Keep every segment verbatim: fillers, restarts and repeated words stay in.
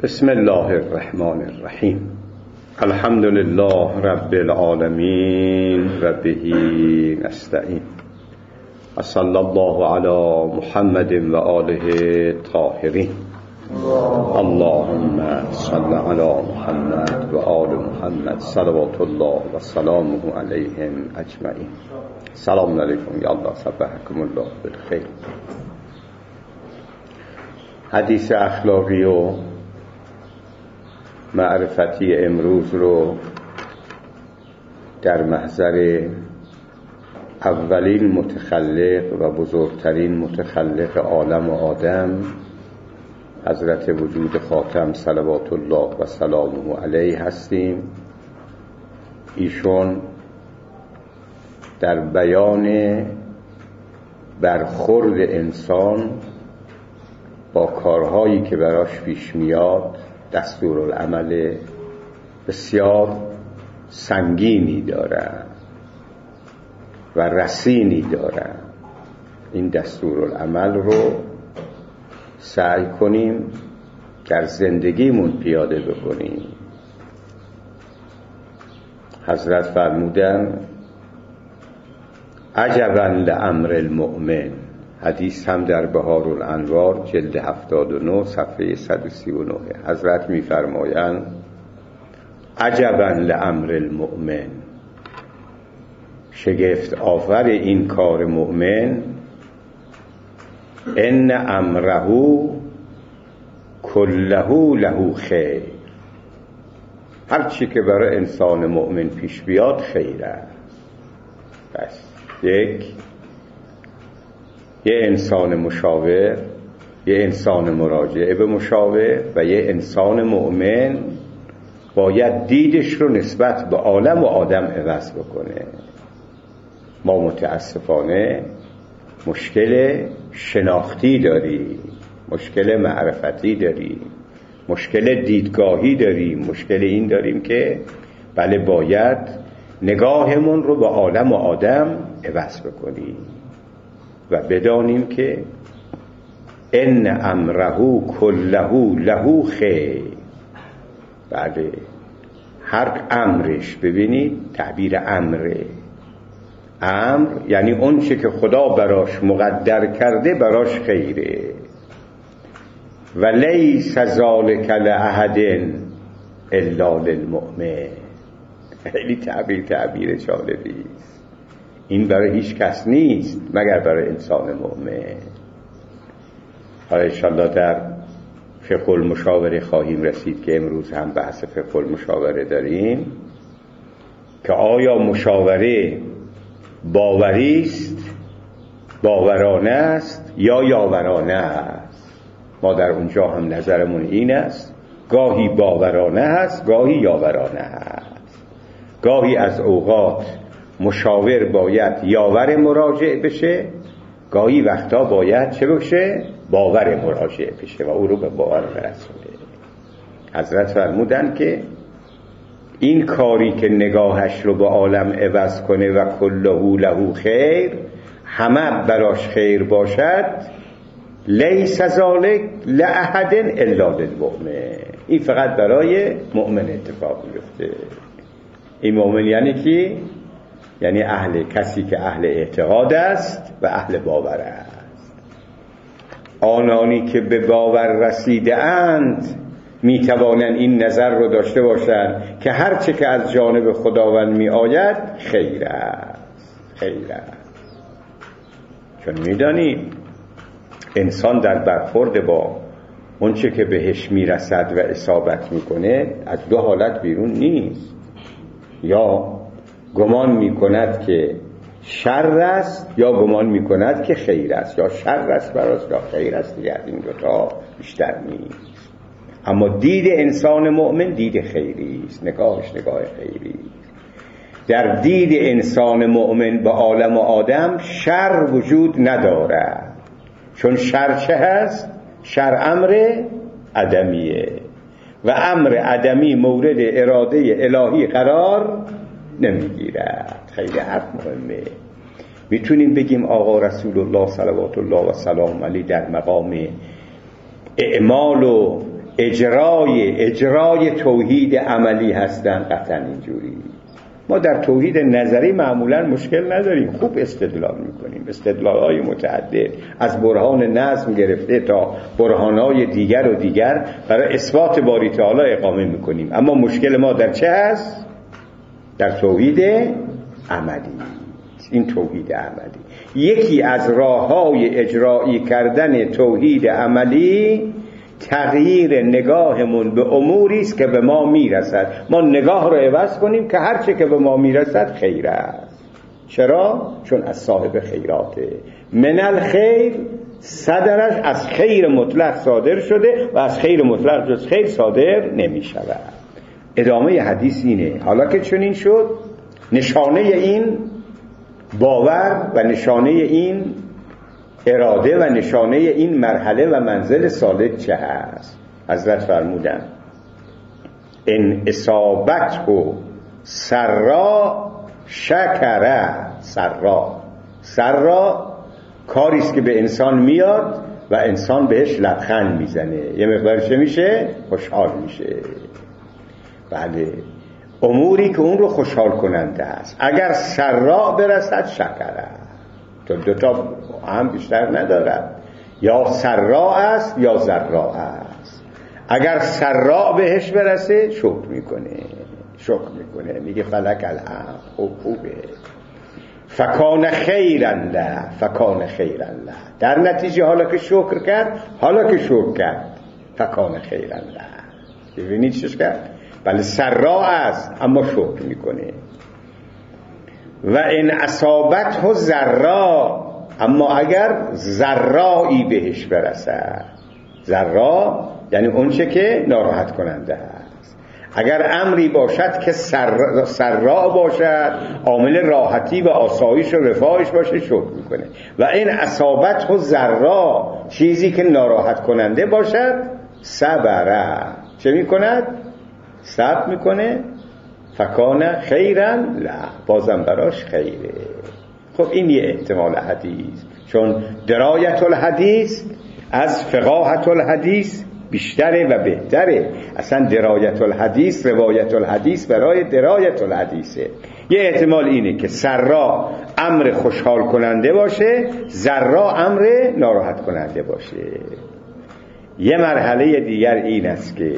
بسم الله الرحمن الرحیم. الحمد لله رب العالمین و به نستعین. صلی الله علی محمد و آله طاهرین. اللهم صل علی محمد و آل محمد صلوات الله و سلامه علیهم اجمعین. سلام علیکم یا الله، صبحکم الله بالخیر. حدیث اخلاقی و معرفتی امروز رو در محضر اولین متخلق و بزرگترین متخلق عالم و آدم حضرت وجود خاتم صلوات الله و سلامه علیه هستیم. ایشون در بیان برخورد انسان با کارهایی که براش پیش میاد دستورالعمل بسیار سنگینی دارن و رسینی دارن. این دستورالعمل رو سعی کنیم در زندگیمون پیاده بکنیم. حضرت فرمودن عجبا لامر المؤمن. حدیث هم در بهار الانوار جلد هفتاد و نه صفحه صد و سی و نه. حضرت می فرمایند عجبا لامر المؤمن، شگفت آور این کار مؤمن، ان امره کله له خیر. هر چی که برای انسان مؤمن پیش بیاد خیره. بس یک یه انسان مشاور، یه انسان مراجعه به مشاور و یه انسان مؤمن باید دیدش رو نسبت به عالم و آدم عوض بکنه. ما متاسفانه مشکل شناختی داریم، مشکل معرفتی داریم، مشکل دیدگاهی داریم، مشکل این داریم که بله باید نگاهمون رو به عالم و آدم عوض بکنیم و بدانیم که ان امره کله له خیر. بله هر امرش، ببینید تعبیر امره، امر یعنی اون چه که خدا براش مقدر کرده براش خیره. و لیس ذلک لاحد الا للمؤمن. خیلی تعبیر تعبیر جالبی. این برای هیچ کس نیست مگر برای انسان مؤمن. حالا انشاءالله در فقه المشاوره خواهیم رسید که امروز هم بحث فقه المشاوره داریم که آیا مشاوره باوری است، باورانه است یا یاورانه است. ما در اونجا هم نظرمون این است، گاهی باورانه است گاهی یاورانه است. گاهی از اوقات مشاور باید یاور مراجع بشه، گاهی وقتا باید چه بشه؟ باور مراجع بشه و او رو به باور برسونه. حضرت فرمودن که این کاری که نگاهش رو به عالم عوض کنه و کله له خیر، همه براش خیر باشد، لیس ذلک لاحد الا للمؤمن. این فقط برای مؤمن اتفاق میفته. این مؤمن یعنی کی؟ یعنی اهل، کسی که اهل اعتقاد است و اهل باور است. آنانی که به باور رسیده اند می توانند این نظر رو داشته باشند که هر چه که از جانب خداوند می آید خیر است، خیر است. چون می دانی انسان در برخورد با اون چه که بهش می رسد و اصابت می کنه از دو حالت بیرون نیست. یا گمان می کند که شر است یا گمان می کند که خیر است، یا شر است براست یا خیر است. دیگر این دوتا بیشتر نیست. اما دید انسان مؤمن دید خیری است، نگاهش نگاه خیری است. در دید انسان مؤمن به عالم و آدم شر وجود ندارد. چون شر چه هست؟ شر امر عدمیه و امر عدمی مورد اراده الهی قرار نمیگیرد. خیلی حرف مهمه. میتونیم بگیم آقا رسول الله صلوات الله و سلام علیه در مقام اعمال و اجرای اجرای توحید عملی هستن قطعا اینجوری. ما در توحید نظری معمولا مشکل نداریم، خوب استدلال میکنیم، استدلال‌های متعدد از برهان نظم گرفته تا برهان‌های دیگر و دیگر برای اثبات باری تعالی اقامه میکنیم. اما مشکل ما در چه هست؟ در توحید عملی. این توحید عملی یکی از راه‌های اجرایی کردن توحید عملی تغییر نگاهمون به اموری است که به ما میرسد. ما نگاه رو عوض کنیم که هر چه که به ما میرسد خیر است. چرا؟ چون از صاحب خیراته. من الخیر صدرش از خیر مطلق صادر شده و از خیر مطلق جز خیر صادر نمی شود. ادامه حدیث اینه. حالا که چنین شد، نشانه این باور و نشانه این اراده و نشانه این مرحله و منزل سالک چه هست؟ حضرت فرمودن ان اصابته سرا شکر. سرا سرا کاریست که به انسان میاد و انسان بهش لبخند میزنه، یه مقدار چه میشه؟ خوشحال میشه. بله، اموری که اون رو خوشحال کننده است. اگر سرا برسد شکره، تو دوتا هم بیشتر ندارد، یا سرا است یا ضرا است. اگر سرا بهش برسه شکر میکنه، شکر میکنه، میگه فلک الحمد، خوب خوبه، فکان خیرا له، فکان خیرا له. در نتیجه حالا که شکر کرد، حالا که شکر کرد فکان خیرا له. ببینید چیش کرد؟ بله سرا است اما شکر میکنه. و ان اصابته ضرا، اما اگر ضرایی بهش برسد. ضرا یعنی اون چه که ناراحت کننده است. اگر امری باشد که سر سرا باشد، عامل راحتی و آسایش و رفاهش باشه، شکر میکنه. و این اصابته ضرا، چیزی که ناراحت کننده باشد، صبره، چه میکند؟ صبر میکنه. فکان خیرا له، بازم براش خیره. خب این یه احتمال حدیث، چون درایت الحدیث از فقاهت الحدیث بیشتره و بهتره. اصلا درایت الحدیث، روایت الحدیث برای درایت الحدیثه. یه احتمال اینه که سرا امر خوشحال کننده باشه، ضرا امر ناراحت کننده باشه. یه مرحله دیگر این است که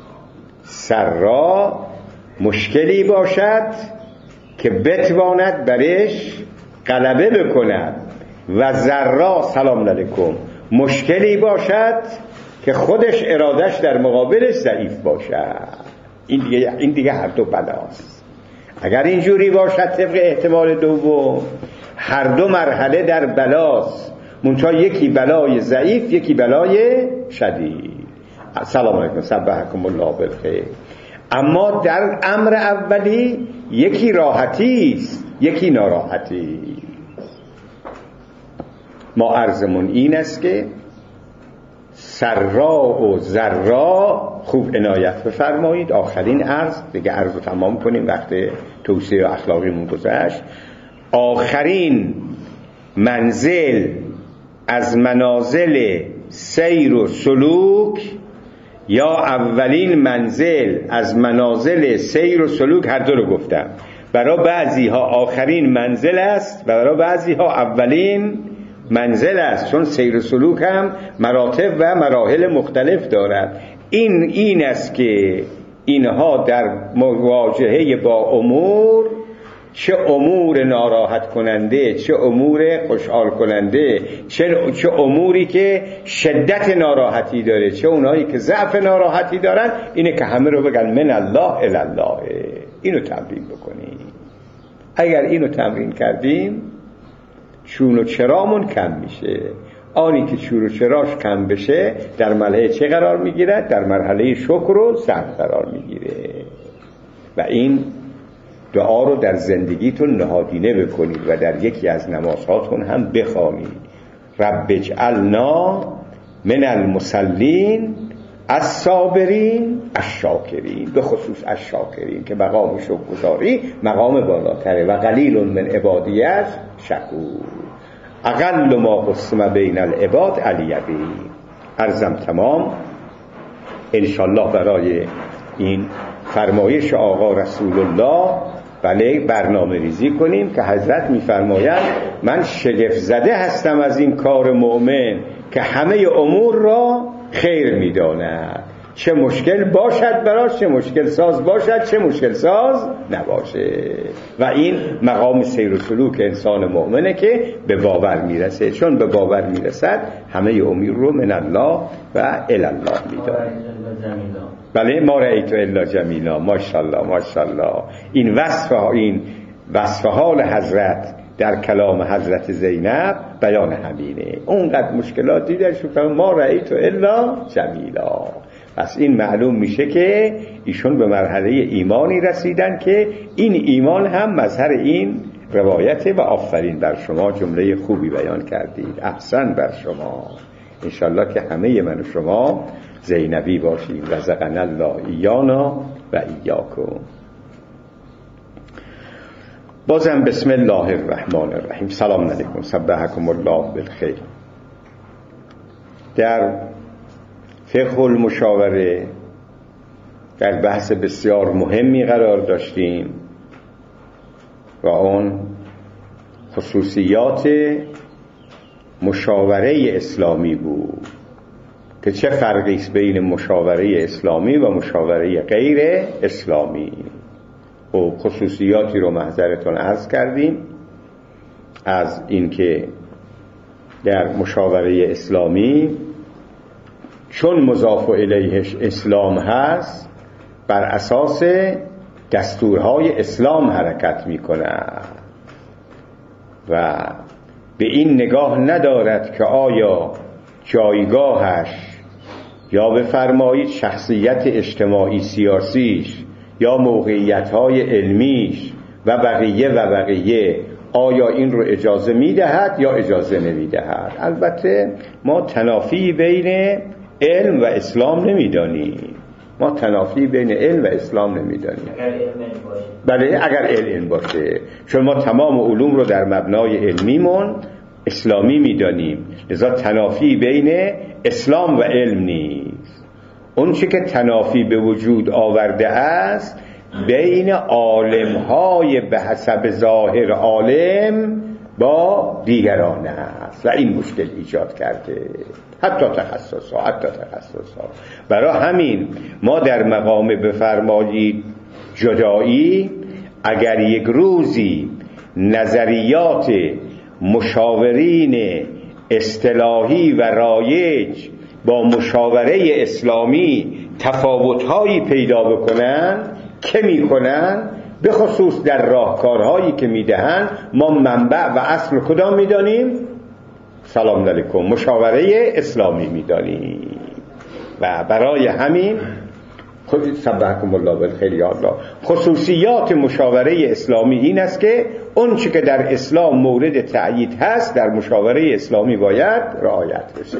سرا مشکلی باشد که بتواند برش غلبه بکند و ضرا سلام علیکم مشکلی باشد که خودش ارادش در مقابلش ضعیف باشد. این دیگه, این دیگه هر دو بلاست. اگر اینجوری باشد طبق احتمال دوم، هر دو مرحله در بلاست، منتها یکی بلای ضعیف، یکی بلای شدید. سلام علیکم، سبحکم الله بالخیر. اما در امر اولی یکی راحتی است، یکی ناراحتی. ما عرضمون این است که سرا و ضرا خوب عنایت بفرمایید. آخرین عرض دیگه، عرض رو تمام کنیم، وقت توصیه اخلاقیمون گذشت. آخرین منزل از منازل سیر و سلوک، یا اولین منزل از منازل سیر و سلوک، هر دو رو گفتم. برای بعضی ها آخرین منزل است و برای بعضی ها اولین منزل است، چون سیر و سلوک هم مراتب و مراحل مختلف دارد. این این است که اینها در مواجهه با امور، چه امور ناراحت کننده، چه امور خوشحال کننده، چه, چه اموری که شدت ناراحتی داره، چه اونایی که ضعف ناراحتی دارن، اینه که همه رو بگن من الله الی الله. اینو تمرین بکنیم. اگر اینو تمرین کردیم، چون و چرامون کم میشه. آنی که چون و چراش کم بشه در مرحله چه قرار میگیره؟ در مرحله شکر و صبر قرار میگیره. و این دعا رو در زندگیتون نهادینه بکنید و در یکی از نمازهاتون هم بخوانید. رب اجعلنا من المصلین الصابرین الشاکرین، به خصوص الشاکرین که مقام شکرگزاری مقام بالاتره. و قلیل من عبادیت شکور، اقل ما قسم بین العباد الیقین. عرضم تمام. انشالله برای این فرمایش آقا رسول الله بله برنامه ریزی کنیم که حضرت میفرمایند من شگفت زده هستم از این کار مؤمن که همه امور را خیر میداند، چه مشکل باشد براش، چه مشکل ساز باشد، چه مشکل ساز نباشه. و این مقام سیر و سلوک انسان مؤمنه که به باور میرسه، چون به باور میرسد همه امور رو من الله و الی الله میداند. بله ما رأیت الا جمیلا. ماشاءالله ماشاءالله. این وصف این وصف حال حضرت در کلام حضرت زینب بیان همینه. اونقدر مشکلاتی در شو ما رأیت الا جمیلا. پس این معلوم میشه که ایشون به مرحله ایمانی رسیدن که این ایمان هم مظهر این روایت و آفرین بر شما، جمله خوبی بیان کردید، احسن بر شما. انشالله که همه من و شما زینبی باشیم. رزقنا الله ایانا و ایاکم. بازم بسم الله الرحمن الرحیم. سلام علیکم، صبحکم الله بالخیر. در فقه المشاوره در بحث بسیار مهمی قرار داشتیم و اون خصوصیات مشاوره اسلامی بود که چه فرقی است بین مشاوره اسلامی و مشاوره غیر اسلامی. و خصوصیاتی رو محضرتون عرض کردیم از اینکه در مشاوره اسلامی چون مضاف الیهش اسلام هست بر اساس دستورهای اسلام حرکت میکنه و به این نگاه ندارد که آیا جایگاهش یا بفرمایید شخصیت اجتماعی سیاسیش یا موقعیت‌های علمیش و بقیه و بقیه آیا این رو اجازه میدهد یا اجازه نمیدهد. البته ما تنافی بین علم و اسلام نمیدانیم. ما تنافی بین علم و اسلام نمیدانیم. بله اگر علم باشه، چون ما تمام علوم رو در مبنای علمیمون اسلامی میدانیم، لذا تنافی بین اسلام و علم نیست. اون چی که تنافی به وجود آورده است بین عالم‌های به حسب ظاهر عالم با دیگران است و این مشکل ایجاد کرده، حتی تخصص ها حتی تخصص ها. برای همین ما در مقام بفرمایید جدایی اگر یک روزی نظریات مشاورین اصطلاحی و رایج با مشاوره اسلامی تفاوت‌هایی پیدا بکنن، که میکنن؟ به خصوص در راهکارهایی که میدهن ما منبع و اصل کدام میدانیم؟ سلام علیکم مشاوره اسلامی میدانیم. و برای همین خود سبحکم الله بالخیر یا الله خصوصیات مشاوره اسلامی این است که اون چی که در اسلام مورد تأیید هست در مشاوره اسلامی باید رعایت بشه.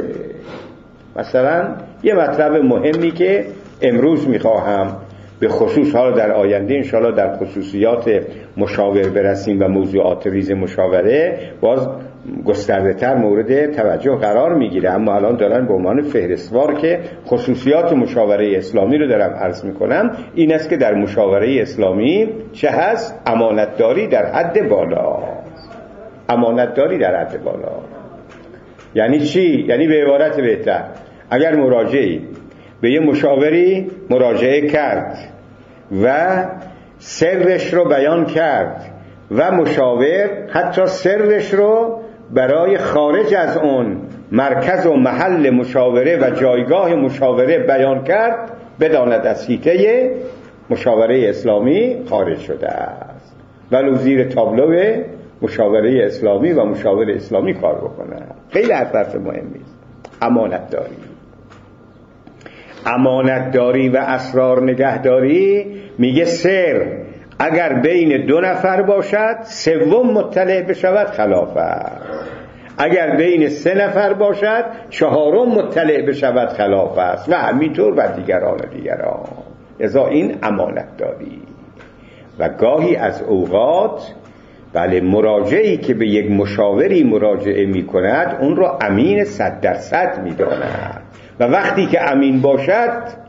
مثلا یه مطلب مهمی که امروز میخواهم به خصوص حالا در آینده انشاءالله در خصوصیات مشاور برسیم و موضوعات ریز مشاوره باز گسترده تر مورد توجه قرار میگیره، اما الان دارن به عنوان فهرستوار که خصوصیات مشاوره اسلامی رو دارم عرض میکنم. این است که در مشاوره اسلامی چه هست؟ امانتداری در حد بالا. امانتداری در حد بالا یعنی چی؟ یعنی به عبارت بهتر اگر مراجعی به یه مشاوری مراجعه کرد و سرش رو بیان کرد و مشاور حتی سرش رو برای خارج از اون مرکز و محل مشاوره و جایگاه مشاوره بیان کرد، بداند از حیطه مشاوره اسلامی خارج شده است، ولو زیر تابلو مشاوره اسلامی و مشاور اسلامی کار بکنه. خیلی حرف مهمی است. امانت داری امانت داری و اسرار نگهداری. میگه سر اگر بین دو نفر باشد سوم مطلع بشود خلاف است، اگر بین سه نفر باشد چهارم مطلع بشود خلاف است و همینطور و دیگران و دیگران. ازا این امانت داری. و گاهی از اوقات بله مراجعی که به یک مشاوری مراجعه می کند اون رو امین صد درصد می داند و وقتی که امین باشد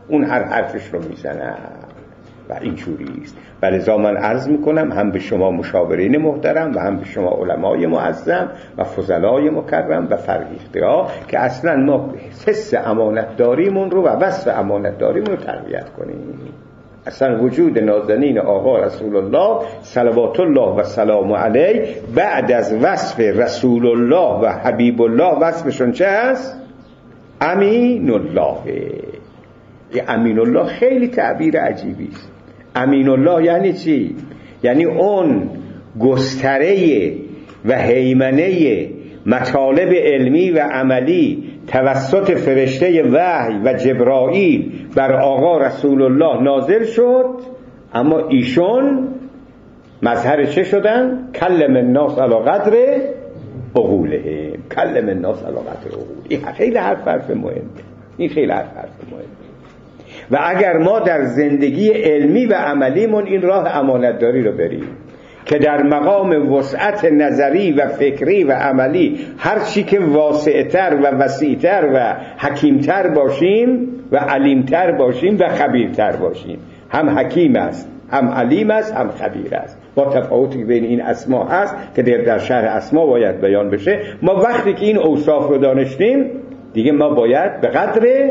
اون هر حرفش رو میزنه و اینجوری است. ولذا من عرض میکنم هم به شما مشاورین محترم و هم به شما علمای معظم و فضلای مکرم و فرهیخته ها که اصلا ما حس امانتداریمون رو و وصف امانتداریمون رو تقویت کنیم. اصلا وجود نازنین آقا رسول الله صلوات الله و سلام علیه بعد از وصف رسول الله و حبیب الله وصفشون چه هست؟ امین الله. یه امین الله خیلی تعبیر عجیبی است. امین الله یعنی چی؟ یعنی اون گستره و هیمنه مطالب علمی و عملی توسط فرشته وحی و جبرائیل بر آقا رسول الله نازل شد، اما ایشون مظهر چه شدن؟ کلم الناس علی قدر عقولهم. کلم الناس علی قدر عقول. این خیلی حرف حرف مهمه. این خیلی حرف حرف مهمه. و اگر ما در زندگی علمی و عملیمون این راه امانتداری رو بریم که در مقام وسعت نظری و فکری و عملی هر چی که واسعتر و وسیعتر و حکیمتر باشیم و علیمتر باشیم و خبیرتر باشیم. هم حکیم است، هم علیم است، هم خبیر است. با تفاوتی بین این اسما هست که در شرح اسما باید بیان بشه. ما وقتی که این اوصاف رو دانستیم دیگه ما باید به قدر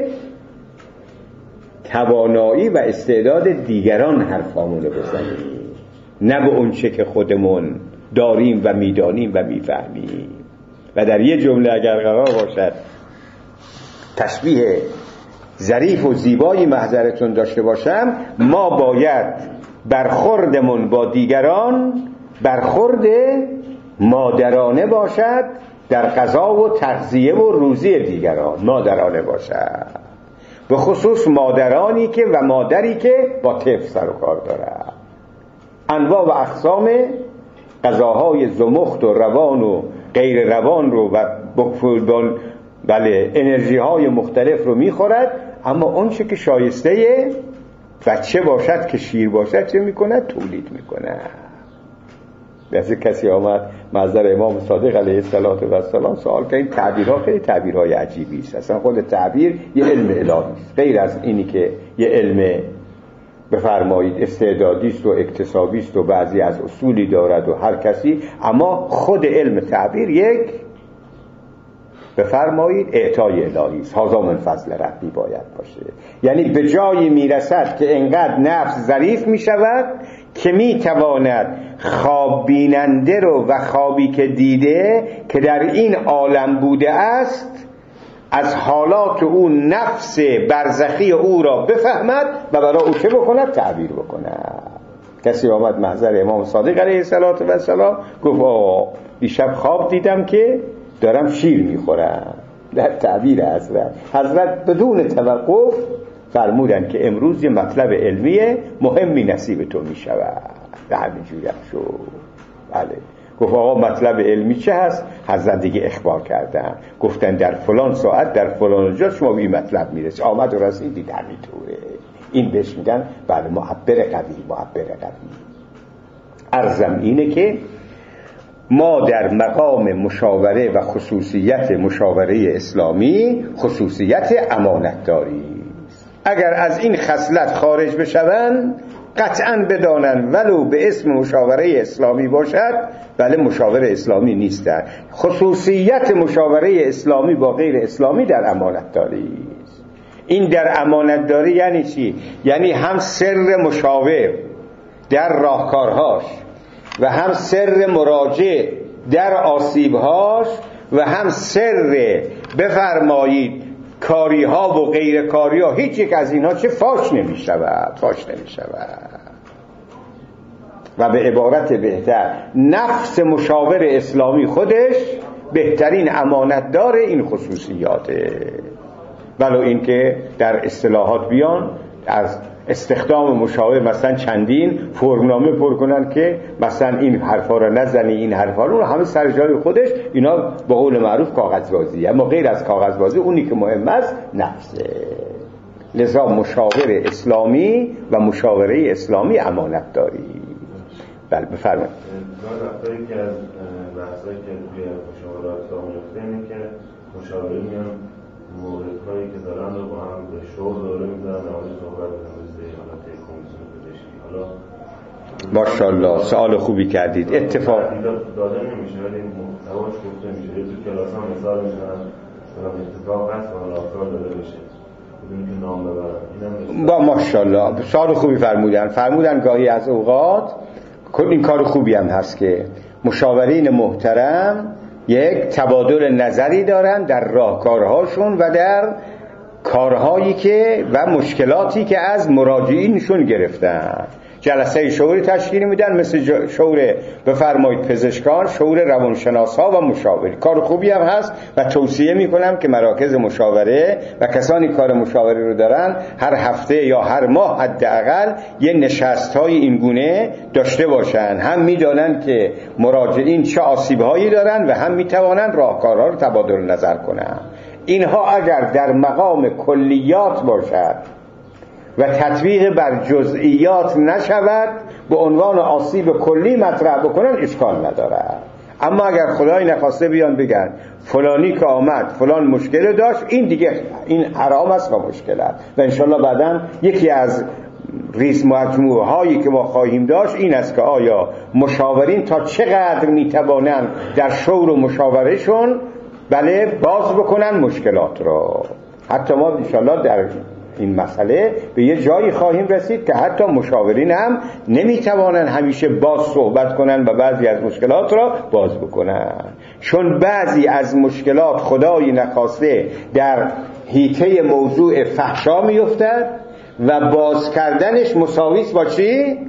توانایی و استعداد دیگران حرفامون رو بزنیم، نه به اون چه که خودمون داریم و میدانیم و میفهمیم. و در یه جمله اگر قرار باشد تشبیه ظریف و زیبایی محضرتون داشته باشم، ما باید برخوردمون با دیگران برخورد مادرانه باشد در غذا و تغذیه و روزی دیگران، مادرانه باشد، به خصوص مادرانی که و مادری که با طفل سر و کار دارد. انواع و اقسام غذاهای زمخت و روان و غیر روان رو و بکفولبان بله انرژی های مختلف رو میخورد، اما اون چه که شایسته بچه باشد که شیر باشد چه میکند؟ تولید میکند. مثل کسی آمد محضر امام صادق علیه السلام سوال که این تعبیرها خیلی تعبیرهای عجیبی است. اصلا خود تعبیر یه علم الهی است، غیر از اینی که یه علم بفرمایید استعدادی است و اکتسابی است و بعضی از اصولی دارد و هر کسی، اما خود علم تعبیر یک بفرمایید اعطای الهی است. هذا من فضل ربی باید باشه. یعنی به جایی میرسد که انقدر نفس ظریف میشود که میتواند خواب بیننده رو و خوابی که دیده که در این عالم بوده است از حالات او نفس برزخی او را بفهمد و برای او چه بکند؟ تعبیر بکند. کسی آمد محضر امام صادق علیه السلام گفت آقا دیشب خواب دیدم که دارم شیر میخورم. در تعبیر حضرت حضرت بدون توقف فرمودن که امروز یه مطلب علمی مهمی نصیب تو میشود. به همین جوری شد. بله. گفت آقا مطلب علمی چه هست؟ حضرت دیگه اخبار کردن، گفتن در فلان ساعت در فلان جا شما به این مطلب میرسی. آمد و رسیدید همینطوره. این بهش میگن بله معبر قوی. معبر قوی عرضم اینه که ما در مقام مشاوره و خصوصیت مشاوره اسلامی خصوصیت امانتداری است. اگر از این خصلت خارج بشوند قطعاً بدانن ولو به اسم مشاوره اسلامی باشد ولی مشاوره اسلامی نیستن. خصوصیت مشاوره اسلامی با غیر اسلامی در امانتداری است. این در امانتداری یعنی چی؟ یعنی هم سر مشاور در راهکارهاش و هم سر مراجع در آسیبهاش و هم سر بفرمایید کاریها و غیر کاریها، هیچ یک از اینها چه فاش نمی شود فاش نمی شود. و به عبارت بهتر نفس مشاور اسلامی خودش بهترین امانتدار این خصوصیاته. ولو این که در اصطلاحات بیان از استخدام مشاور مثلا چندین فرمنامه پر کنن که مثلا این حرفا رو نزنی این حرفا رو، همه سر جای خودش. اینا به قول معروف کاغذبازی، اما غیر از کاغذبازی اونی که مهم است نفسه. لذا مشاور اسلامی و مشاوره اسلامی امانت داری. بله بفرمایید. وقتی که از بحثایی که توی مشاورات آموزه اینه که مشاوره میان موردهایی که دارن رو با هم به شور دوره میذارن و آنجا صحبت میکنن حالت کمیسیون پزشکی. حالا ماشاءالله سوال خوبی کردید. اتفاق داده نمیشه ولی محتواش گفته میشه. تو کلاس ها مثال میزنن اتفاق هست و راهکار داده بشه بدون که نام ببرن. با ماشاءالله سوال خوبی فرمودن. فرمودن گاهی از اوقات این کار خوبی هم هست که مشاورین محترم یک تبادل نظری دارن در راهکارهاشون و در کارهایی که و مشکلاتی که از مراجعینشون گرفتن. جلسه شعوری تشکیل میدن مثل شعور بفرمایید پزشکان، شعور روانشناسا و مشاوری. کار خوبی هم هست و توصیه میکنم که مراکز مشاوره و کسانی کار مشاوره رو دارن هر هفته یا هر ماه حداقل یه نشست‌های این گونه داشته باشن. هم میدونن که مراجعین چه آسیب‌هایی دارن و هم میتوانن راهکارها رو تبادل نظر کنن. اینها اگر در مقام کلیات باشد و تطبیق بر جزئیات نشود به عنوان آسیب کلی مطرح بکنن اشکال ندارد. اما اگر خدای نخواسته بیان بگن فلانی که آمد فلان مشکل داشت، این دیگه این حرام است و مشکل است. و انشالله بعداً یکی از ریز مجموعه هایی که ما خواهیم داشت این است که آیا مشاورین تا چقدر میتوانند در شور و مشاورهشون بله باز بکنن مشکلات رو. حتی ما انشالله در این مسئله به یه جایی خواهیم رسید که حتی مشاورین هم نمیتوانن همیشه باز صحبت کنن و بعضی از مشکلات را باز بکنن، چون بعضی از مشکلات خدای نخواسته در حیطه موضوع فحشا میفتد و باز کردنش مساوی است با چی؟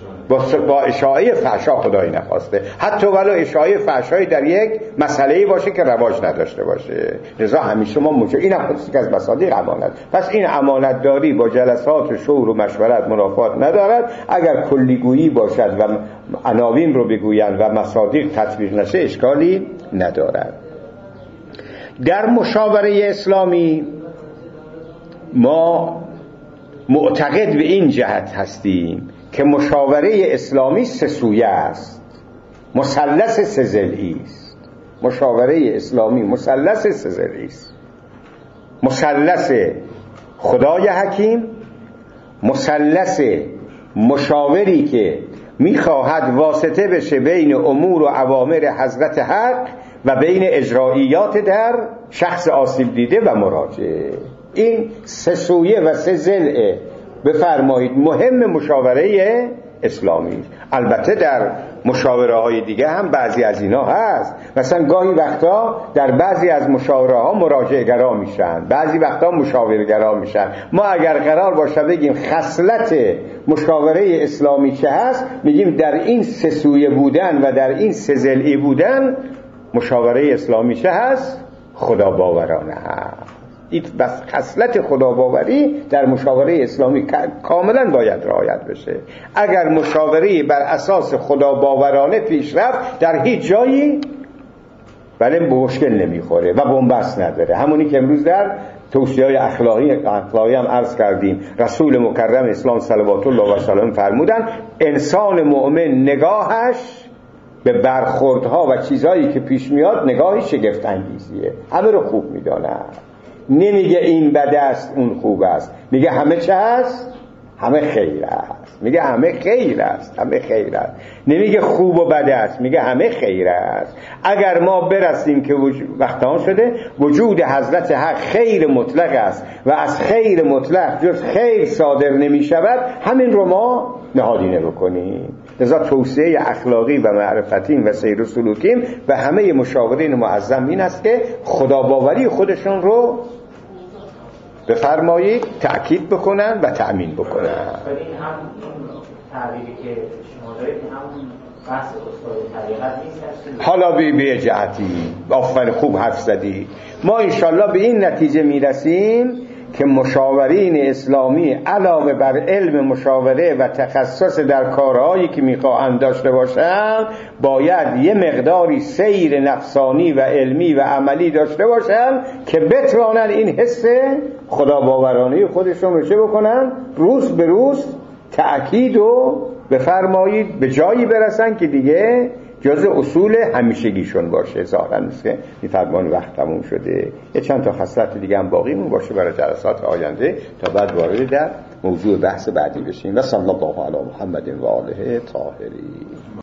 با اشاعه فحشا خدای نخواسته، حتی ولو اشاعه فحشای در یک مسئله‌ای باشه که رواج نداشته باشه. لذا همیشه ما مجا... این هم خودی که از مصادیق امانت. پس این امانت داری با جلسات شور و مشورت منافات ندارد. اگر کلیگویی باشد و عناوین رو بگویند و مصادیق تطبیق نشه اشکالی ندارد. در مشاوره اسلامی ما معتقد به این جهت هستیم که مشاوره اسلامی سه سویه است، مثلث سه ضلعی است. مشاوره اسلامی مثلث سه ضلعی است. مثلث خدای حکیم، مثلث مشاوری که میخواهد واسطه بشه بین امور و اوامر حضرت حق و بین اجرائیات در شخص آسیب دیده و مراجع. این سه سویه و سه ضلعه بفرمایید مهم مشاوره اسلامی. البته در مشاوره های دیگه هم بعضی از اینا هست. مثلا گاهی وقتا در بعضی از مشاوره ها مراجع گرا میشن، بعضی وقتا مشاور گرا میشن. ما اگر قرار باشه بگیم خصلت مشاوره اسلامی چه هست، میگیم در این سه سویه بودن و در این سه ضلعی بودن مشاوره اسلامی چه هست؟ خدا باورانه هست. این بس خصلت خداباوری در مشاوره اسلامی کاملا باید رعایت بشه. اگر مشاوره بر اساس خداباورانه پیش رفت در هیچ جایی ولی مشکل نمیخوره و بنبست نداره. همونی که امروز در توصیه‌های اخلاقی اخلاقی هم عرض کردیم، رسول مکرم اسلام صلوات الله و سلام فرمودن انسان مؤمن نگاهش به برخوردها و چیزهایی که پیش میاد نگاهی شگفت انگیزیه، همه رو خوب میدانه. نمیگه این بده است اون خوب است، میگه همه چه است؟ همه خیر است. میگه همه خیر است، همه خیر است. نمیگه خوب و بده است، میگه همه خیر است. اگر ما برسیم که وقتان شده وجود حضرت حق خیر مطلق است و از خیر مطلق جز خیر صادر نمی شود، همین رو ما نهادینه بکنیم. لذا توصیه اخلاقی و معرفتیم و سیر و سلوکیم و همه مشاورین معظم این است که خداباوری خودشون رو بفرمایید تأکید بکنن و تأمین بکنن. این هم تعبیری که شما دارید همون بحث استاد طریقت نیست. حالا به به جهتی آفرین خوب حرف زدی. ما انشالله به این نتیجه میرسیم که مشاورین اسلامی علاوه بر علم مشاوره و تخصص در کارهایی که میخواهند داشته باشند باید یه مقداری سیر نفسانی و علمی و عملی داشته باشند که بتوانند این حس خداباورانه خودشون رو چه بکنن؟ روز به روز تأکید و بفرمایید به جایی برسن که دیگه جز اصول همیشگیشون باشه. ظاهرا نیست که میفرمان وقت تموم شده. یه چند تا خصلت دیگه هم باقی مون باشه برای جلسات آینده تا بعد وارد در موضوع بحث بعدی بشیم. و صلی الله علی محمد و آله طاهرین.